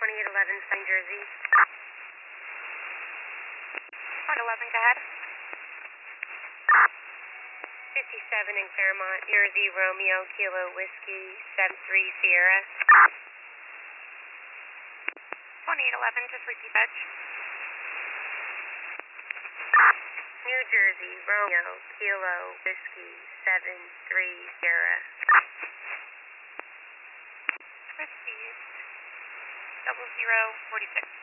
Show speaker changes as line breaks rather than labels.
2811 New Jersey.
2811, go ahead.
57 in Claremont, Jersey, Romeo, Kilo, Whiskey, 73 Sierra.
2811, just repeat that.
New Jersey, Romeo, Kilo, Whiskey, 73 Sierra.
Received. 0046.